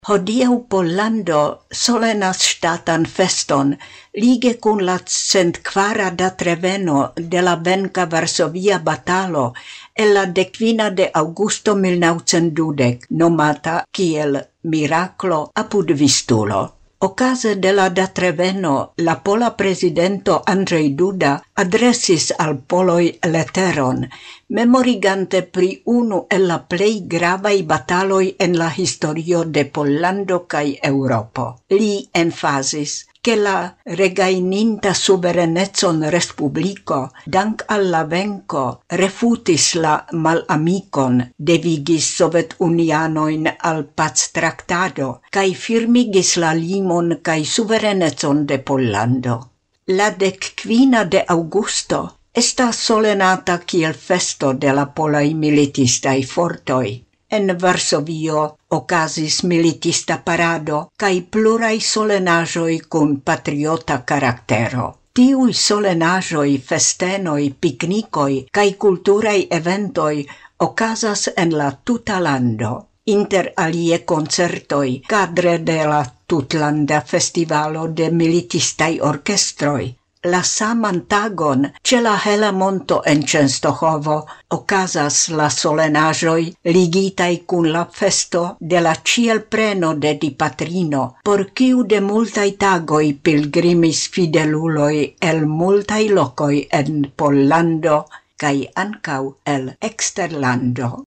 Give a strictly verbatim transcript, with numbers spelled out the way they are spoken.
Hodiaŭ Pollando solenas ŝtatan feston lige kun la centkvara datreveno de la venka Varsovia batalo el la dekvina de aŭgusto mil naŭcent dudek, nomata kiel miraklo apud Vistulo. Okaze de la datreveno, la pola presidento Andrzej Duda adresis al poloj leteron, memorigante pri unu el la plej gravaj bataloj en la historio de Pollando kaj Eŭropo. Li emfazis, che la regaininta suverenecon respubliko, dank al la venko, refutis la malamikon, devigis sovetunianojn al pactraktado, kaj firmigis la limon kaj suverenecon de Pollando. La dekkvina de aŭgusto estas solenata kiel festo de la polaj militistaj fortoj. En Varsovio okazis militista parado kaj pluraj solenaĵoj kun patriota karaktero. Tiuj solenaĵoj, festenoj, piknikoj kaj kulturaj eventoj okazas en la tuta lando. Inter alie koncertoj kadre de la tutlanda festivalo de militistaj orkestroj. La saman tagon ĉe la Hela Monto en Częstochovo okazas la solenaĵoj ligitaj kun la festo de la Ĉielpreno de Dipatrino, por kiu de multaj tagoj pilgrimis fideluloj el multaj lokoj en Pollando kaj ankaŭ el eksterlando.